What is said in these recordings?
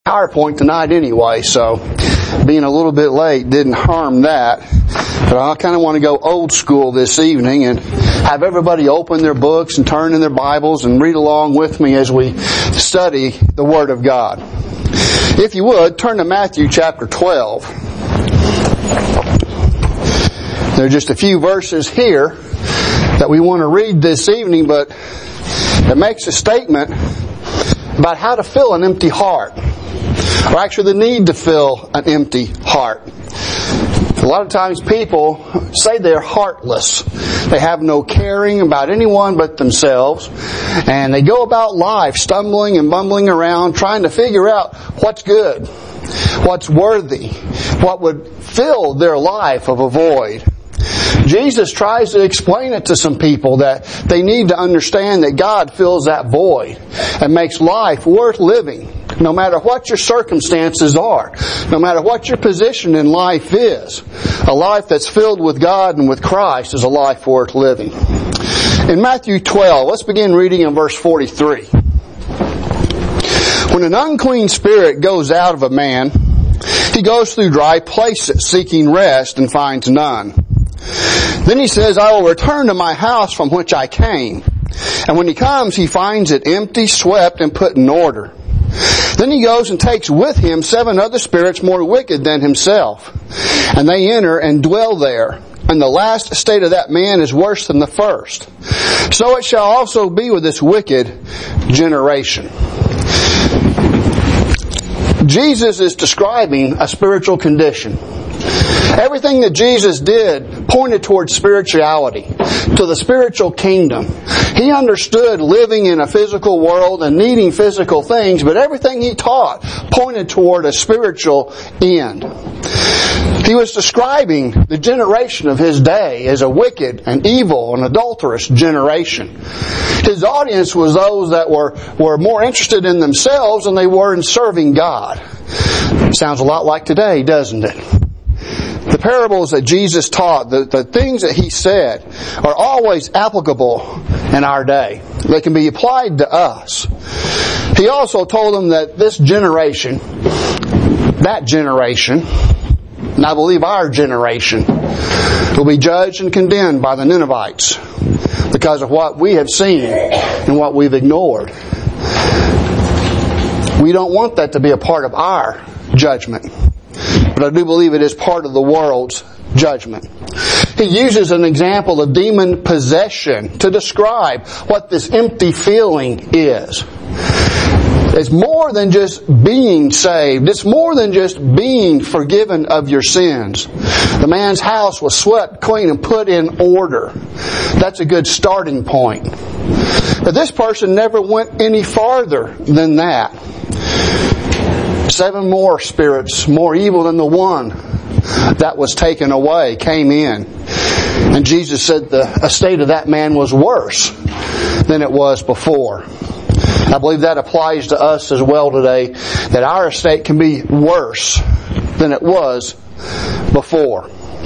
PowerPoint tonight anyway, so being a little bit late didn't harm that. But I kind of want to go old school this evening and have everybody open their books and turn in their Bibles and read along with me as we study the Word of God. If you would, turn to Matthew chapter 12. There are just a few verses here that we want to read this evening, but it makes a statement about how to fill an empty heart. Or actually the need to fill an empty heart. A lot of times people say they're heartless. They have no caring about anyone but themselves. And they go about life stumbling and bumbling around trying to figure out what's good, what's worthy, what would fill their life of a void. Jesus tries to explain it to some people that they need to understand that God fills that void and makes life worth living. No matter what your circumstances are, no matter what your position in life is, a life that's filled with God and with Christ is a life worth living. In Matthew 12, let's begin reading in verse 43. When an unclean spirit goes out of a man, he goes through dry places seeking rest and finds none. Then he says, I will return to my house from which I came. And when he comes, he finds it empty, swept, and put in order. Then he goes and takes with him 7 other spirits more wicked than himself. And they enter and dwell there. And the last state of that man is worse than the first. So it shall also be with this wicked generation. Jesus is describing a spiritual condition. Everything that Jesus did pointed towards spirituality, to the spiritual kingdom. He understood living in a physical world and needing physical things, but everything He taught pointed toward a spiritual end. He was describing the generation of His day as a wicked and evil and adulterous generation. His audience was those that were more interested in themselves than they were in serving God. Sounds a lot like today, doesn't it? The parables that Jesus taught, the things that He said, are always applicable in our day. They can be applied to us. He also told them that this generation, that generation, and I believe our generation, will be judged and condemned by the Ninevites because of what we have seen and what we've ignored. We don't want that to be a part of our judgment. But I do believe it is part of the world's judgment. He uses an example of demon possession to describe what this empty feeling is. It's more than just being saved. It's more than just being forgiven of your sins. The man's house was swept clean and put in order. That's a good starting point. But this person never went any farther than that. 7 more spirits, more evil than the one that was taken away, came in. And Jesus said the estate of that man was worse than it was before. I believe that applies to us as well today, that our estate can be worse than it was before.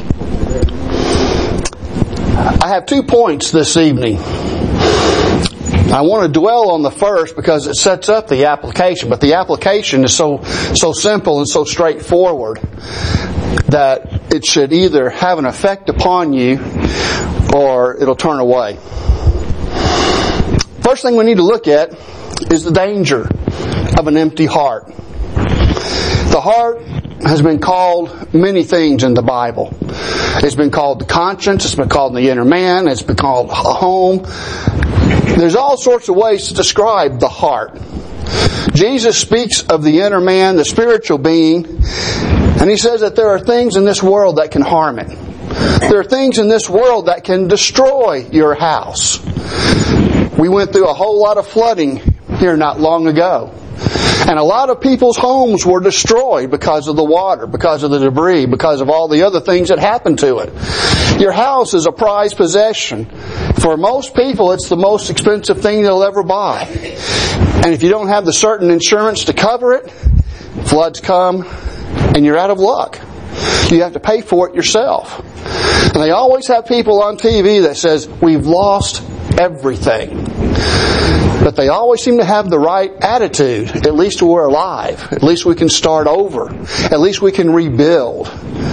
I have 2 points this evening. I want to dwell on the first because it sets up the application, but the application is so simple and so straightforward that it should either have an effect upon you or it'll turn away. First thing we need to look at is the danger of an empty heart. The heart has been called many things in the Bible. It's been called the conscience, it's been called the inner man, it's been called a home. There's all sorts of ways to describe the heart. Jesus speaks of the inner man, the spiritual being, and He says that there are things in this world that can harm it. There are things in this world that can destroy your house. We went through a whole lot of flooding here not long ago. And a lot of people's homes were destroyed because of the water, because of the debris, because of all the other things that happened to it. Your house is a prized possession. For most people, it's the most expensive thing they'll ever buy. And if you don't have the certain insurance to cover it, floods come and you're out of luck. You have to pay for it yourself. And they always have people on TV that says, we've lost everything. But they always seem to have the right attitude. At least we're alive. At least we can start over. At least we can rebuild.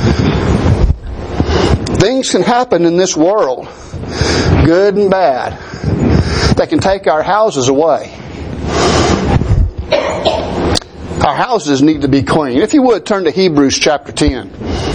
Things can happen in this world, good and bad, that can take our houses away. Our houses need to be clean. If you would, turn to Hebrews chapter 10.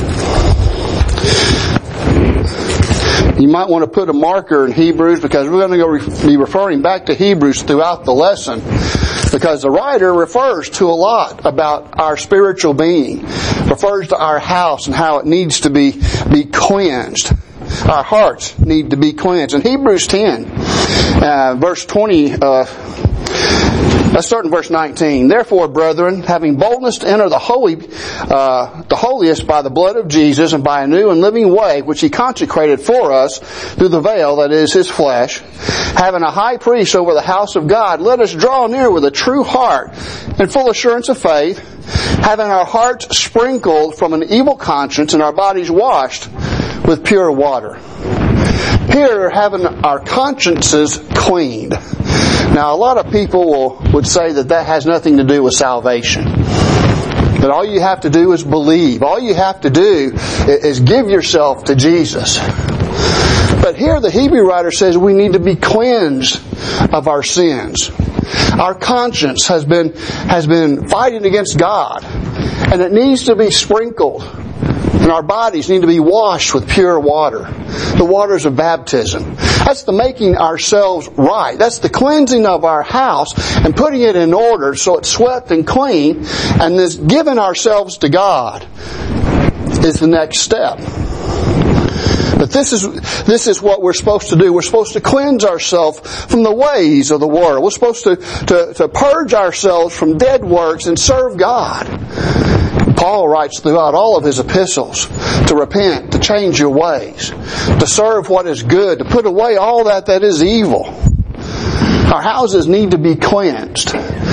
You might want to put a marker in Hebrews because we're going to be referring back to Hebrews throughout the lesson, because the writer refers to a lot about our spiritual being, refers to our house and how it needs to be cleansed. Our hearts need to be cleansed. In Hebrews 10, verse 20, let's start in verse 19. Therefore, brethren, having boldness to enter the holiest by the blood of Jesus and by a new and living way, which He consecrated for us through the veil, that is, His flesh, having a high priest over the house of God, let us draw near with a true heart and full assurance of faith, having our hearts sprinkled from an evil conscience and our bodies washed with pure water. Here, having our consciences cleaned. Now, a lot of people would say that has nothing to do with salvation. That all you have to do is believe. All you have to do is give yourself to Jesus. But here the Hebrew writer says we need to be cleansed of our sins. Our conscience has been fighting against God, and it needs to be sprinkled. And our bodies need to be washed with pure water. The waters of baptism. That's the making ourselves right. That's the cleansing of our house and putting it in order so it's swept and clean. And this giving ourselves to God is the next step. But this is what we're supposed to do. We're supposed to cleanse ourselves from the ways of the world. We're supposed to purge ourselves from dead works and serve God. Paul writes throughout all of his epistles to repent, to change your ways, to serve what is good, to put away all that is evil. Our houses need to be cleansed.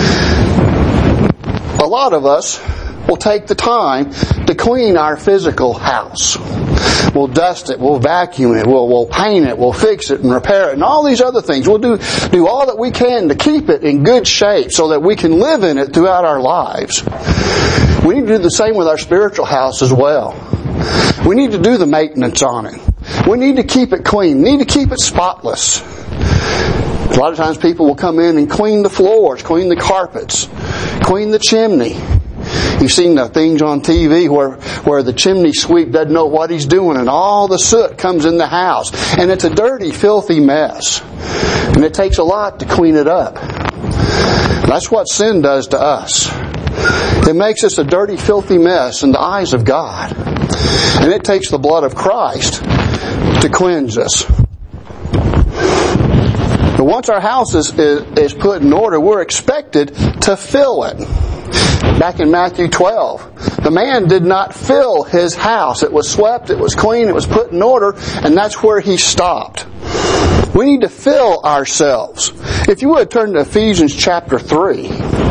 A lot of us will take the time to clean our physical house. We'll dust it, we'll vacuum it, we'll paint it, we'll fix it and repair it, and all these other things. We'll do all that we can to keep it in good shape so that we can live in it throughout our lives. We need to do the same with our spiritual house as well. We need to do the maintenance on it. We need to keep it clean. We need to keep it spotless. A lot of times people will come in and clean the floors, clean the carpets, clean the chimney. You've seen the things on TV where the chimney sweep doesn't know what he's doing and all the soot comes in the house. And it's a dirty, filthy mess. And it takes a lot to clean it up. That's what sin does to us. It makes us a dirty, filthy mess in the eyes of God. And it takes the blood of Christ to cleanse us. But once our house is put in order, we're expected to fill it. Back in Matthew 12, the man did not fill his house. It was swept, it was clean, it was put in order, and that's where he stopped. We need to fill ourselves. If you would turn to Ephesians chapter 3.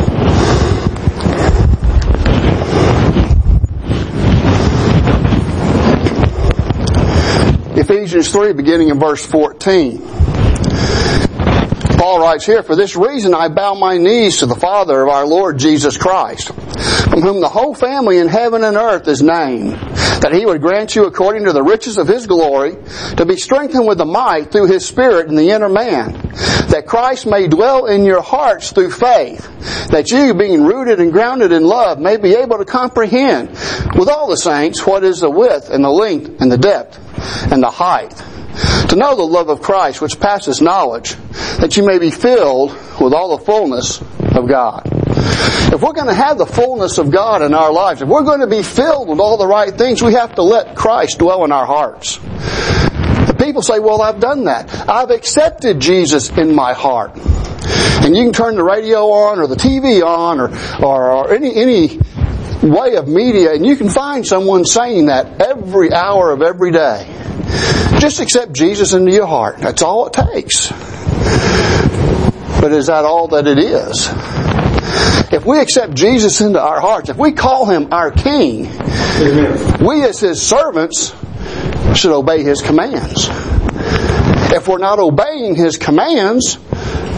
Ephesians 3, beginning in verse 14. Paul writes here, for this reason I bow my knees to the Father of our Lord Jesus Christ, from whom the whole family in heaven and earth is named, that He would grant you according to the riches of His glory, to be strengthened with the might through His Spirit in the inner man, that Christ may dwell in your hearts through faith, that you, being rooted and grounded in love, may be able to comprehend with all the saints what is the width and the length and the depth and the height, to know the love of Christ which passes knowledge, that you may be filled with all the fullness of God. If we're going to have the fullness of God in our lives, if we're going to be filled with all the right things, we have to let Christ dwell in our hearts. The people say, well, I've done that. I've accepted Jesus in my heart. And you can turn the radio on or the TV on or any way of media, and you can find someone saying that every hour of every day. Just accept Jesus into your heart. That's all it takes. But is that all that it is? If we accept Jesus into our hearts, if we call Him our King, we as His servants should obey His commands. If we're not obeying His commands,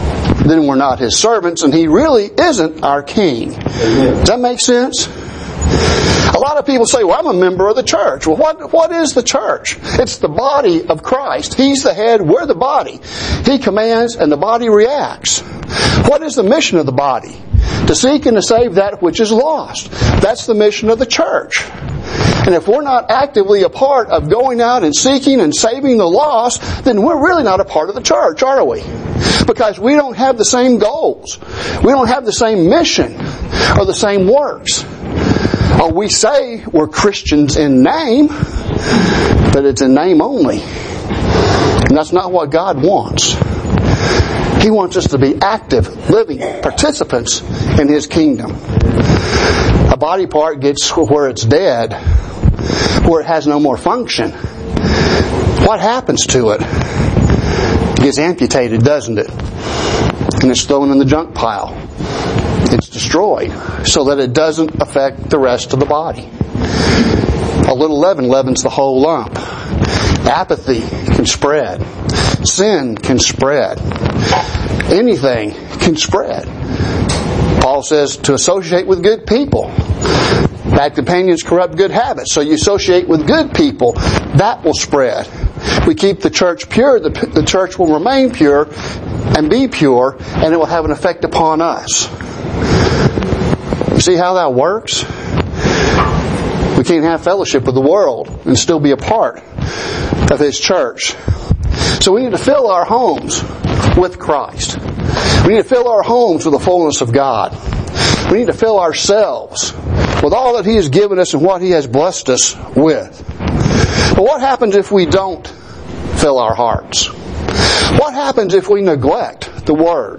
then we're not His servants, and He really isn't our King. Does that make sense? A lot of people say, well, I'm a member of the church. Well, what is the church? It's the body of Christ. He's the head, we're the body. He commands and the body reacts. What is the mission of the body? To seek and to save that which is lost. That's the mission of the church. And if we're not actively a part of going out and seeking and saving the lost, then we're really not a part of the church, are we? Because we don't have the same goals. We don't have the same mission or the same works. Oh, we say we're Christians in name, but it's in name only. And that's not what God wants. He wants us to be active, living participants in His kingdom. A body part gets where it's dead, where it has no more function. What happens to it? It gets amputated, doesn't it? And it's thrown in the junk pile. It's destroyed so that it doesn't affect the rest of the body. A little leaven leavens the whole lump. Apathy can spread. Sin can spread. Anything can spread. Paul says to associate with good people. Bad companions corrupt good habits. So you associate with good people, that will spread. We keep the church pure, the church will remain pure and be pure, and it will have an effect upon us. You see how that works? We can't have fellowship with the world and still be a part of His church. So we need to fill our homes with Christ. We need to fill our homes with the fullness of God. We need to fill ourselves with all that He has given us and what He has blessed us with. But what happens if we don't fill our hearts? What happens if we neglect the Word?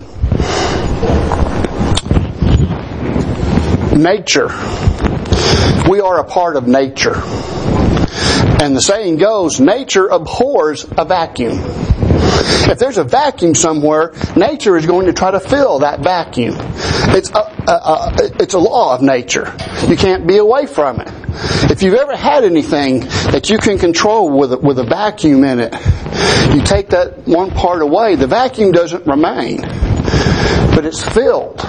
Nature. We are a part of nature. And the saying goes, nature abhors a vacuum. If there's a vacuum somewhere, nature is going to try to fill that vacuum. It's a law of nature. You can't be away from it. If you've ever had anything that you can control with a vacuum in it, you take that one part away, the vacuum doesn't remain, but it's filled.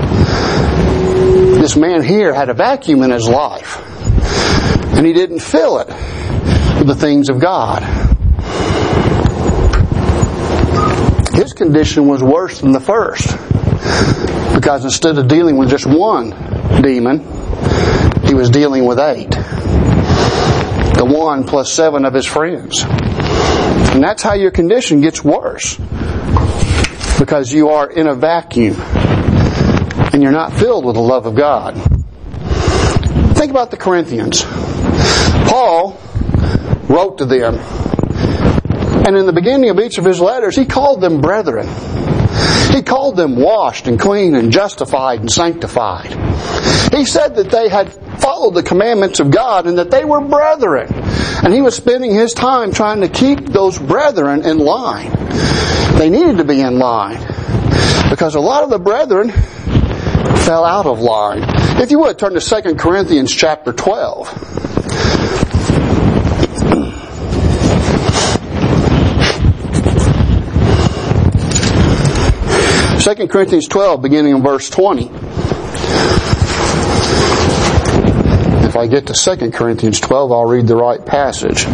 This man here had a vacuum in his life, and he didn't fill it with the things of God. His condition was worse than the first, because instead of dealing with just one demon, he was dealing with 8. The 1 plus 7 of his friends. And that's how your condition gets worse, because you are in a vacuum and you're not filled with the love of God. Think about the Corinthians. Paul wrote to them, and in the beginning of each of his letters, he called them brethren. He called them washed and clean and justified and sanctified. He said that they had followed the commandments of God and that they were brethren. And he was spending his time trying to keep those brethren in line. They needed to be in line, because a lot of the brethren fell out of line. If you would, turn to 2 Corinthians chapter 12. 2 Corinthians 12, beginning in verse 20. If I get to 2 Corinthians 12, I'll read the right passage.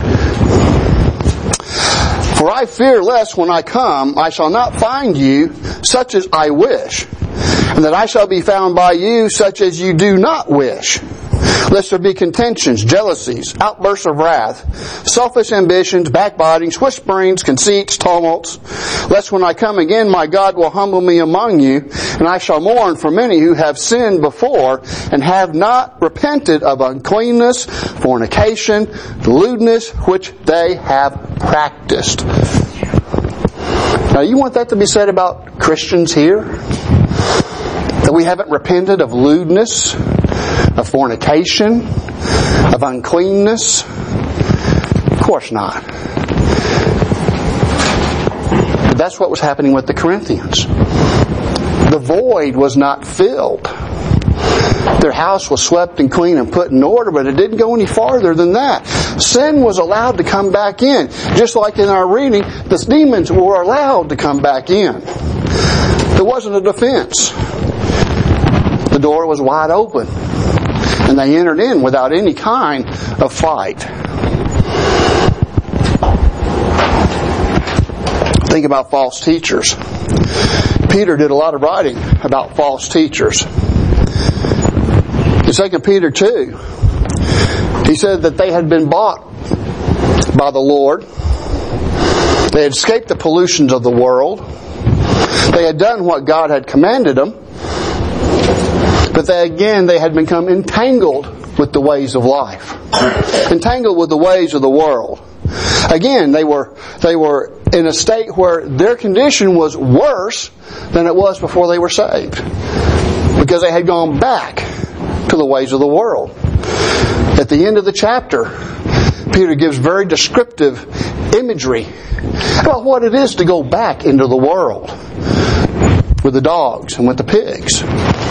For I fear lest when I come, I shall not find you such as I wish, and that I shall be found by you such as you do not wish. Lest there be contentions, jealousies, outbursts of wrath, selfish ambitions, backbitings, whisperings, conceits, tumults. Lest when I come again, my God will humble me among you, and I shall mourn for many who have sinned before, and have not repented of uncleanness, fornication, lewdness, which they have practiced. Now, you want that to be said about Christians here? That we haven't repented of lewdness, of fornication, of uncleanness? Of course not. But that's what was happening with the Corinthians. The void was not filled. Their house was swept and clean and put in order, but it didn't go any farther than that. Sin was allowed to come back in. Just like in our reading, the demons were allowed to come back in. There wasn't a defense. The door was wide open. And they entered in without any kind of fight. Think about false teachers. Peter did a lot of writing about false teachers. In 2 Peter 2, he said that they had been bought by the Lord. They had escaped the pollutions of the world. They had done what God had commanded them. But they had become entangled with the ways of life. Entangled with the ways of the world. Again, they were in a state where their condition was worse than it was before they were saved. Because they had gone back to the ways of the world. At the end of the chapter, Peter gives very descriptive imagery about what it is to go back into the world with the dogs and with the pigs.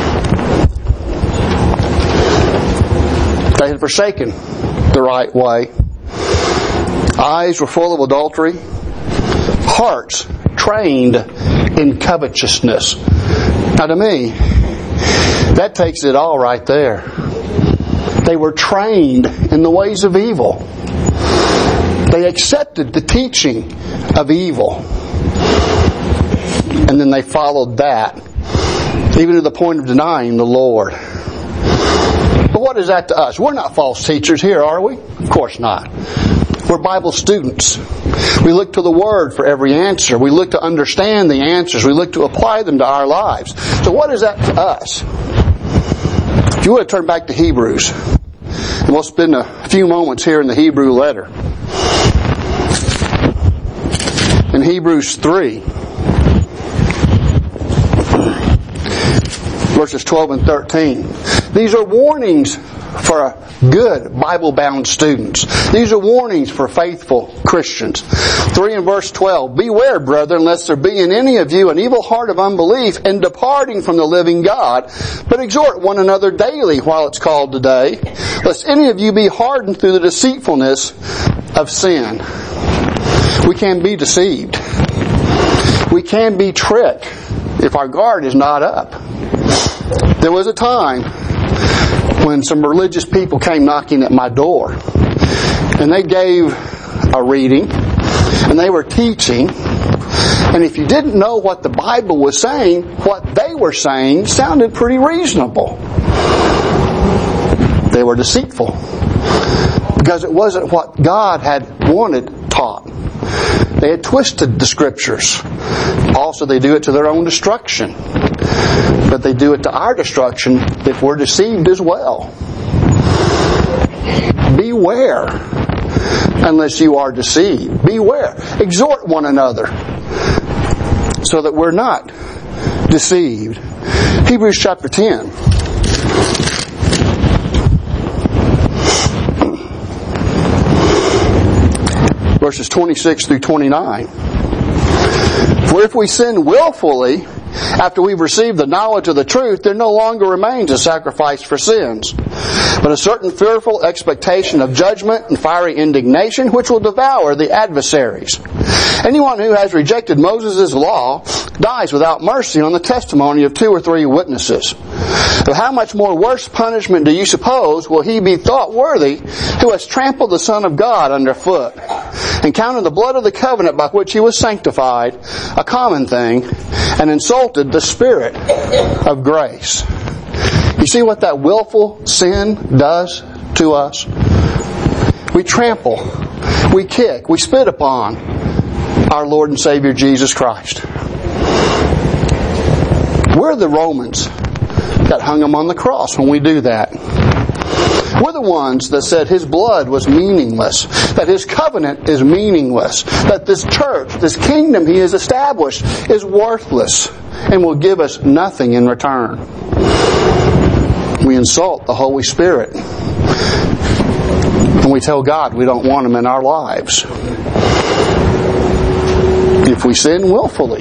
They had forsaken the right way. Eyes were full of adultery. Hearts trained in covetousness. Now to me, that takes it all right there. They were trained in the ways of evil. They accepted the teaching of evil. And then they followed that, even to the point of denying the Lord. But what is that to us? We're not false teachers here, are we? Of course not. We're Bible students. We look to the Word for every answer. We look to understand the answers. We look to apply them to our lives. So what is that to us? If you would turn back to Hebrews, and we'll spend a few moments here in the Hebrew letter. In Hebrews 3, verses 12 and 13. These are warnings for good Bible-bound students. These are warnings for faithful Christians. 3 and verse 12. Beware, brethren, lest there be in any of you an evil heart of unbelief and departing from the living God. But exhort one another daily while it's called today, lest any of you be hardened through the deceitfulness of sin. We can be deceived. We can be tricked if our guard is not up. There was a time when some religious people came knocking at my door, and they gave a reading, and they were teaching, and if you didn't know what the Bible was saying, what they were saying sounded pretty reasonable. They were deceitful, because it wasn't what God had wanted taught. They had twisted the Scriptures. Also, they do it to their own destruction. But they do it to our destruction if we're deceived as well. Beware, unless you are deceived. Beware. Exhort one another, so that we're not deceived. Hebrews chapter 10. Verses 26 through 29. For if we sin willfully, after we've received the knowledge of the truth, there no longer remains a sacrifice for sins, but a certain fearful expectation of judgment and fiery indignation which will devour the adversaries. Anyone who has rejected Moses' law dies without mercy on the testimony of 2 or 3 witnesses. So how much more worse punishment do you suppose will he be thought worthy who has trampled the Son of God underfoot and counted the blood of the covenant by which he was sanctified a common thing and insulted the Spirit of grace? You see what that willful sin does to us? We trample, we kick, we spit upon our Lord and Savior Jesus Christ. We're the Romans that hung him on the cross when we do that. We're the ones that said his blood was meaningless, that his covenant is meaningless, that this church, this kingdom he has established is worthless and will give us nothing in return. We insult the Holy Spirit. And we tell God we don't want him in our lives. If we sin willfully.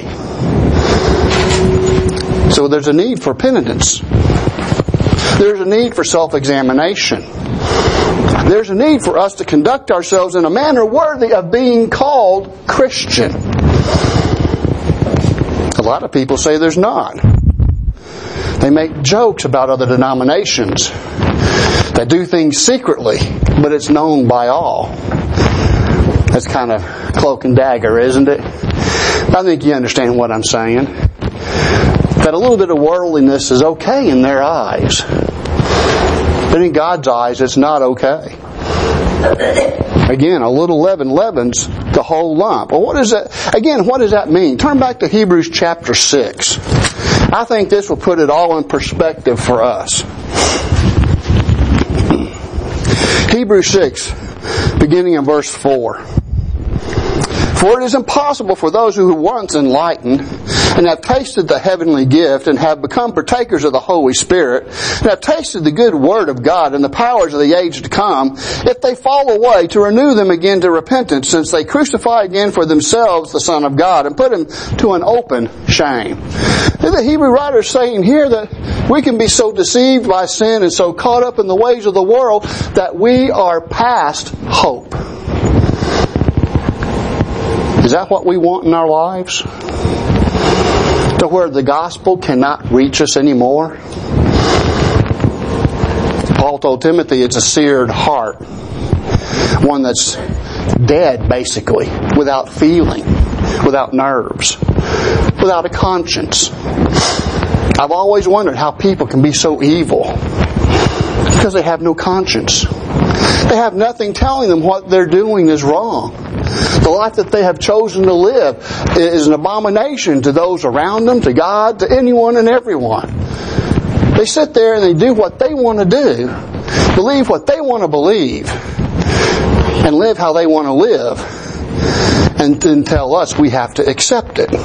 So there's a need for penitence. There's a need for self-examination. There's a need for us to conduct ourselves in a manner worthy of being called Christian. A lot of people say there's not. They make jokes about other denominations. They do things secretly, but it's known by all. That's kind of cloak and dagger, isn't it? I think you understand what I'm saying. That a little bit of worldliness is okay in their eyes. But in God's eyes, it's not okay. Again, a little leaven leavens the whole lump. Well, what does that mean? Turn back to Hebrews chapter 6. I think this will put it all in perspective for us. Hebrews 6, beginning in verse 4. For it is impossible for those who were once enlightened and have tasted the heavenly gift and have become partakers of the Holy Spirit and have tasted the good word of God and the powers of the age to come, if they fall away, to renew them again to repentance, since they crucify again for themselves the Son of God and put him to an open shame. And the Hebrew writer is saying here that we can be so deceived by sin and so caught up in the ways of the world that we are past hope. Is that what we want in our lives? To where the gospel cannot reach us anymore? Paul told Timothy it's a seared heart. One that's dead, basically, without feeling, without nerves, without a conscience. I've always wondered how people can be so evil. Because they have no conscience. They have nothing telling them what they're doing is wrong. The life that they have chosen to live is an abomination to those around them, to God, to anyone and everyone. They sit there and they do what they want to do, believe what they want to believe, and live how they want to live, and then tell us we have to accept it.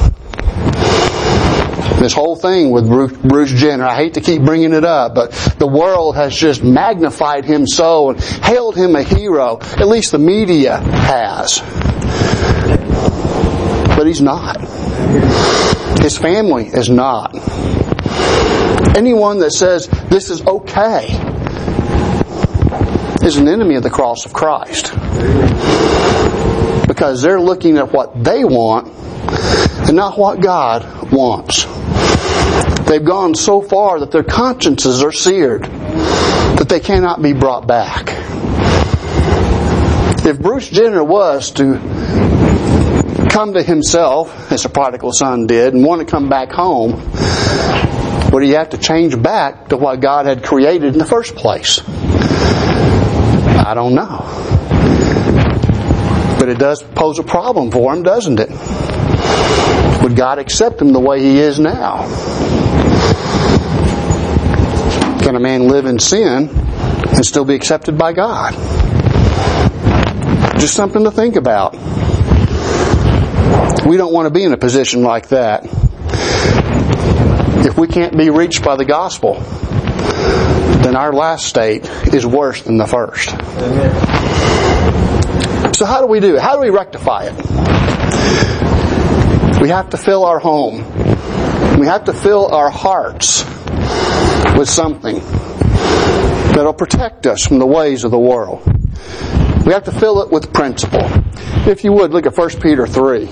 This whole thing with Bruce Jenner, I hate to keep bringing it up, but the world has just magnified him so and hailed him a hero. At least the media has. But he's not. His family is not. Anyone that says this is okay is an enemy of the cross of Christ. Because they're looking at what they want and not what God wants. They've gone so far that their consciences are seared, that they cannot be brought back. If Bruce Jenner was to come to himself, as the prodigal son did, and want to come back home, would he have to change back to what God had created in the first place? I don't know. But it does pose a problem for him, doesn't it? Would God accept him the way he is now? Can a man live in sin and still be accepted by God? Just something to think about. We don't want to be in a position like that. If we can't be reached by the gospel, then our last state is worse than the first. So how do we do it? How do we rectify it? We have to fill our home. We have to fill our hearts with something that'll protect us from the ways of the world. We have to fill it with principle. If you would, look at 1 Peter 3.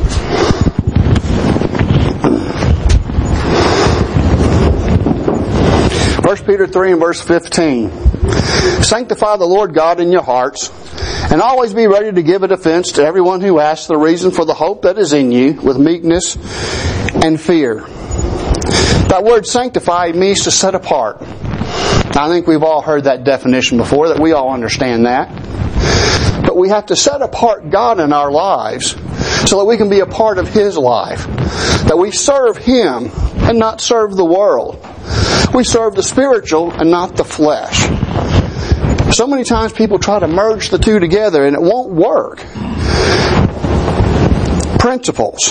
1 Peter 3 and verse 15. Sanctify the Lord God in your hearts, and always be ready to give a defense to everyone who asks the reason for the hope that is in you, with meekness and fear. That word sanctify means to set apart. I think we've all heard that definition before, that we all understand that. But we have to set apart God in our lives so that we can be a part of His life. That we serve Him and not serve the world. We serve the spiritual and not the flesh. So many times people try to merge the two together and it won't work. Principles.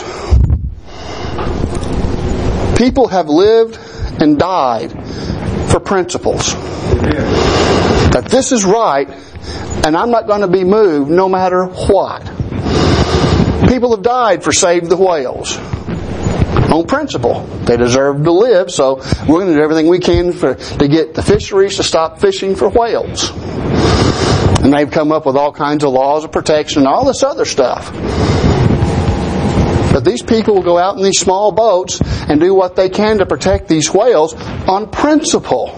People have lived and died for principles. That this is right and I'm not going to be moved no matter what. People have died for Save the Whales. On principle. They deserve to live, so we're going to do everything we can to get the fisheries to stop fishing for whales. And they've come up with all kinds of laws of protection and all this other stuff. But these people will go out in these small boats and do what they can to protect these whales on principle.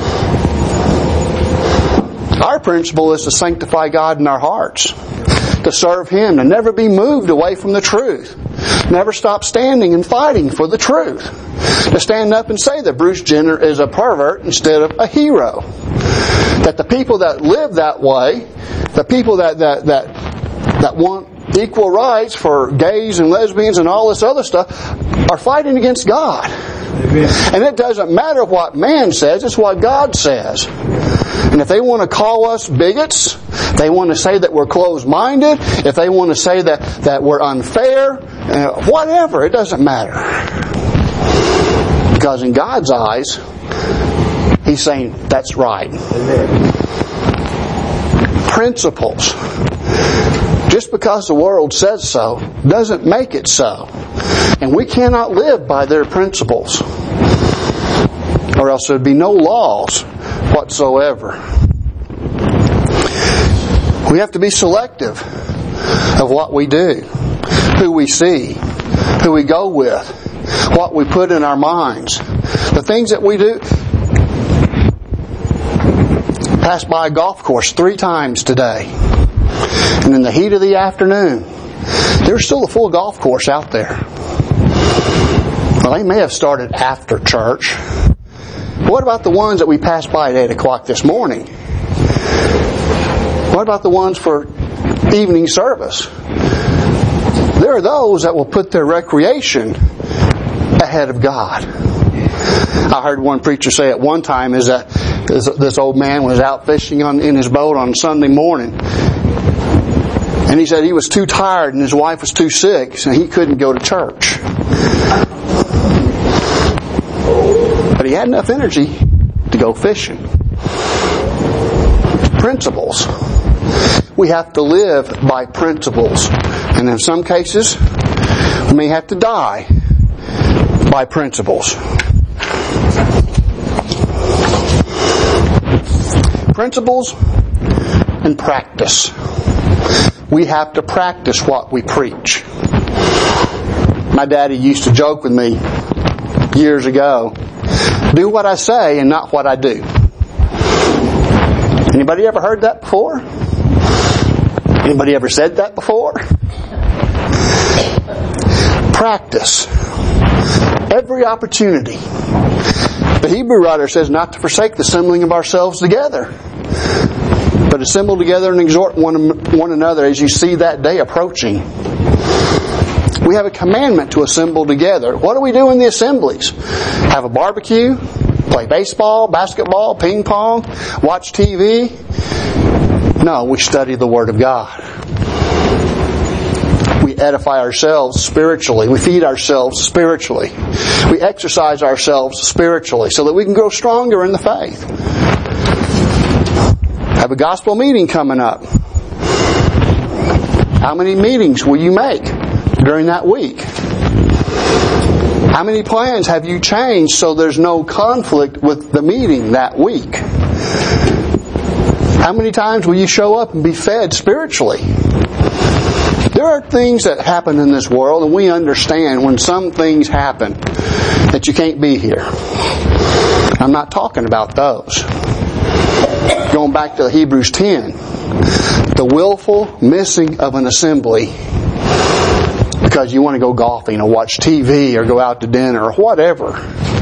Our principle is to sanctify God in our hearts, to serve Him, to never be moved away from the truth, never stop standing and fighting for the truth, to stand up and say that Bruce Jenner is a pervert instead of a hero. That the people that live that way, the people that want equal rights for gays and lesbians and all this other stuff, are fighting against God. Amen. And it doesn't matter what man says, it's what God says. And if they want to call us bigots, they want to say that we're closed-minded, if they want to say that we're unfair, whatever, it doesn't matter. Because in God's eyes, He's saying, that's right. Amen. Principles. Just because the world says so doesn't make it so. And we cannot live by their principles, or else there'd be no laws whatsoever. We have to be selective of what we do, who we see, who we go with, what we put in our minds. The things that we do. Passed by a golf course 3 times today. And in the heat of the afternoon, there's still a full golf course out there. Well, they may have started after church. What about the ones that we passed by at 8 o'clock this morning? What about the ones for evening service? There are those that will put their recreation ahead of God. I heard one preacher say at one time is that this old man was out fishing in his boat on Sunday morning. And he said he was too tired and his wife was too sick, so he couldn't go to church. But he had enough energy to go fishing. Principles. We have to live by principles. And in some cases, we may have to die by principles. Principles and practice. We have to practice what we preach. My daddy used to joke with me years ago, do what I say and not what I do. Anybody ever heard that before? Anybody ever said that before? Practice. Every opportunity. The Hebrew writer says not to forsake the assembling of ourselves together, but assemble together and exhort one another as you see that day approaching. We have a commandment to assemble together. What do we do in the assemblies? Have a barbecue? Play baseball, basketball, ping pong? Watch TV? No, we study the Word of God. We edify ourselves spiritually. We feed ourselves spiritually. We exercise ourselves spiritually so that we can grow stronger in the faith. Have a gospel meeting coming up. How many meetings will you make during that week? How many plans have you changed so there's no conflict with the meeting that week? How many times will you show up and be fed spiritually? There are things that happen in this world, and we understand when some things happen that you can't be here. I'm not talking about those. Going back to Hebrews 10, the willful missing of an assembly because you want to go golfing or watch TV or go out to dinner or whatever.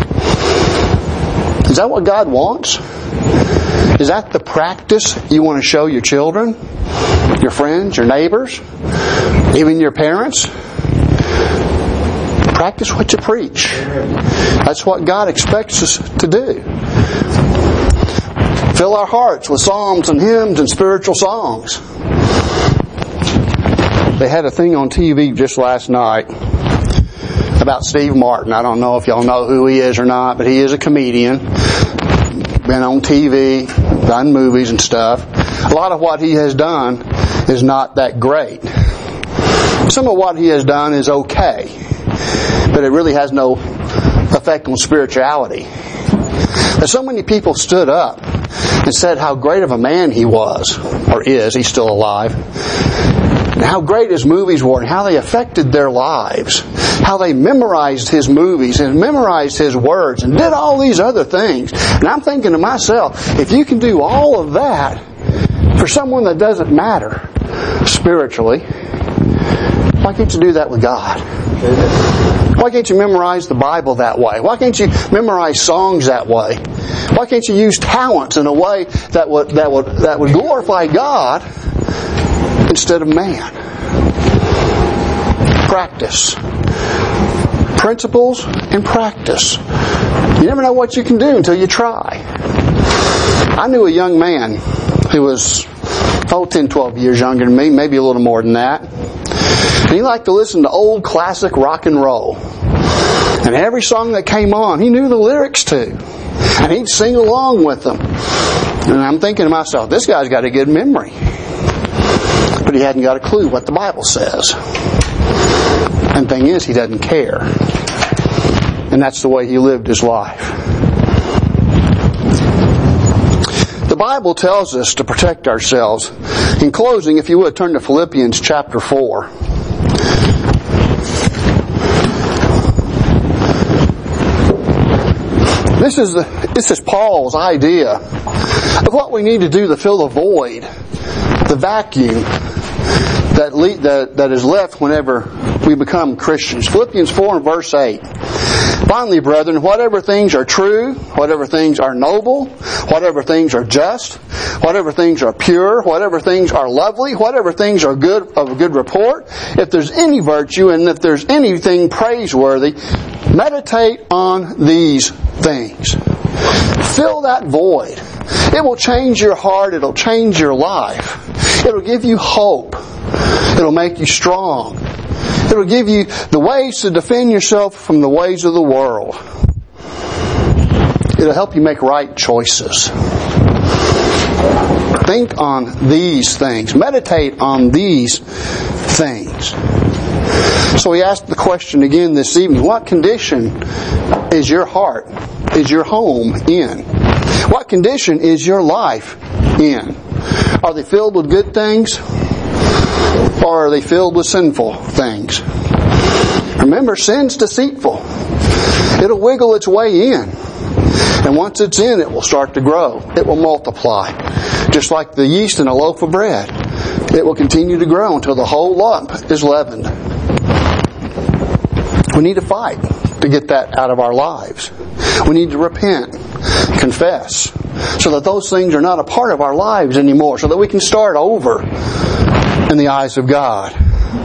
Is that what God wants? Is that the practice you want to show your children, your friends, your neighbors, even your parents? Practice what you preach. That's what God expects us to do. Fill our hearts with psalms and hymns and spiritual songs. They had a thing on TV just last night about Steve Martin. I don't know if y'all know who he is or not, but he is a comedian. Been on TV, done movies and stuff. A lot of what he has done is not that great. Some of what he has done is okay, but it really has no effect on spirituality. And so many people stood up and said how great of a man he was, or is, he's still alive. and how great his movies were and how they affected their lives. How they memorized his movies and memorized his words and did all these other things. And I'm thinking to myself, if you can do all of that for someone that doesn't matter spiritually, why can't you do that with God? Why can't you memorize the Bible that way? Why can't you memorize songs that way? Why can't you use talents in a way that would glorify God instead of man? Practice. Principles and practice. You never know what you can do until you try. I knew a young man who was 10, 12 years younger than me, maybe a little more than that. And he liked to listen to old classic rock and roll. And every song that came on, he knew the lyrics to. And he'd sing along with them. And I'm thinking to myself, this guy's got a good memory. But he hadn't got a clue what the Bible says. And the thing is, he doesn't care. And that's the way he lived his life. The Bible tells us to protect ourselves. In closing, if you would, turn to Philippians chapter 4. This is Paul's idea of what we need to do to fill the void, the vacuum that is left whenever we become Christians. Philippians 4 and verse 8. Finally, brethren, whatever things are true, whatever things are noble, whatever things are just, whatever things are pure, whatever things are lovely, whatever things are good of a good report, if there's any virtue and if there's anything praiseworthy, meditate on these things. Fill that void. It will change your heart. It'll change your life. It'll give you hope. It'll make you strong. It'll give you the ways to defend yourself from the ways of the world. It'll help you make right choices. Think on these things. Meditate on these things. So we asked the question again this evening. What condition is your heart, is your home in? What condition is your life in? Are they filled with good things? Or are they filled with sinful things? Remember, sin's deceitful. It'll wiggle its way in. And once it's in, it will start to grow. It will multiply. Just like the yeast in a loaf of bread. It will continue to grow until the whole lump is leavened. We need to fight to get that out of our lives. We need to repent, confess, so that those things are not a part of our lives anymore, so that we can start over in the eyes of God.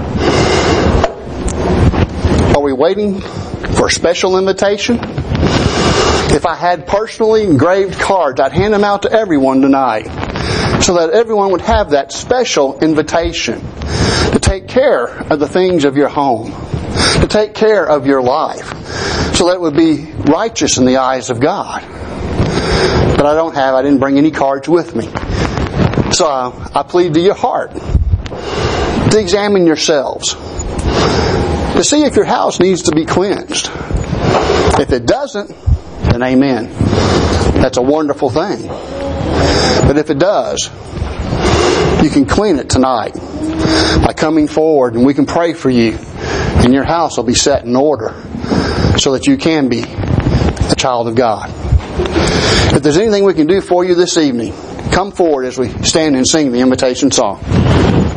Are we waiting for a special invitation? If I had personally engraved cards, I'd hand them out to everyone tonight, so that everyone would have that special invitation to take care of the things of your home, to take care of your life, so that it would be righteous in the eyes of God. But I didn't bring any cards with me. So I plead to your heart to examine yourselves, to see if your house needs to be cleansed. If it doesn't, then amen. That's a wonderful thing. But if it does, you can clean it tonight by coming forward, and we can pray for you, and your house will be set in order so that you can be a child of God. If there's anything we can do for you this evening, come forward as we stand and sing the invitation song.